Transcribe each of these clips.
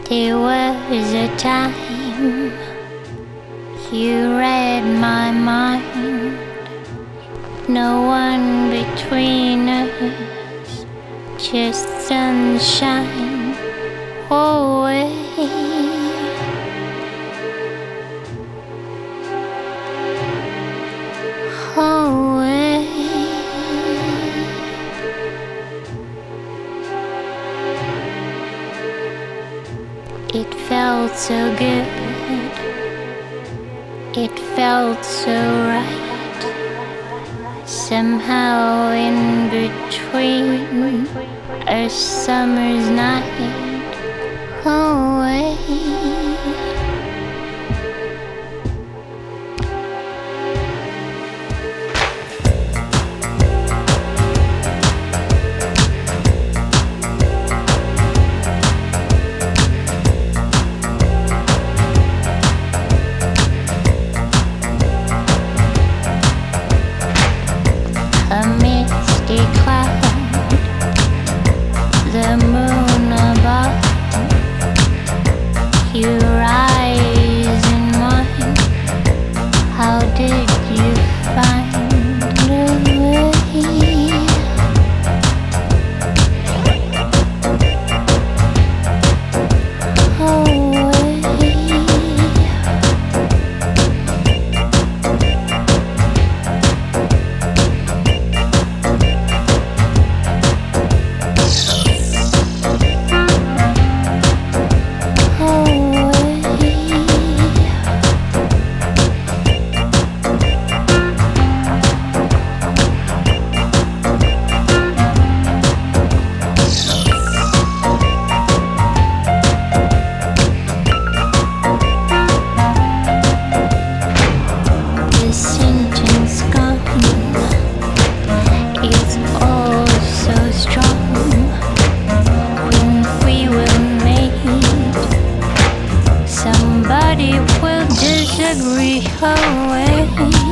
There was a time you read my mind. No one between us, just sunshine away. Away. It felt so good. It felt so right. Somehow in between a summer's night away. A misty cloud, the moon above, your eyes in mine. How did you find a way? Somebody will disagree away.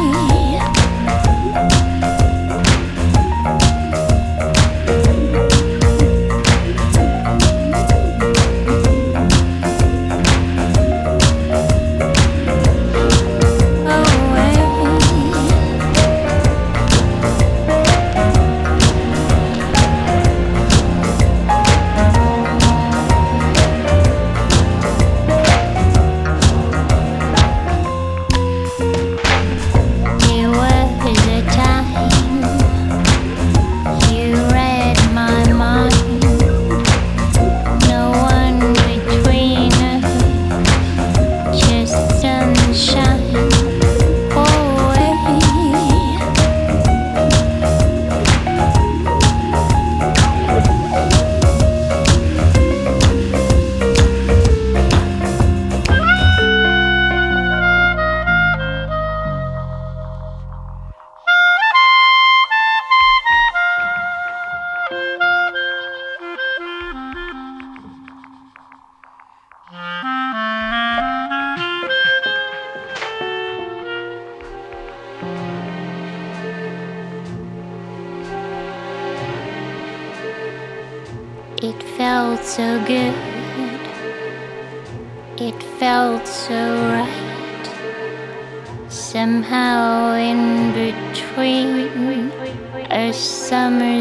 It felt so good. It felt so right. Somehow in between a summer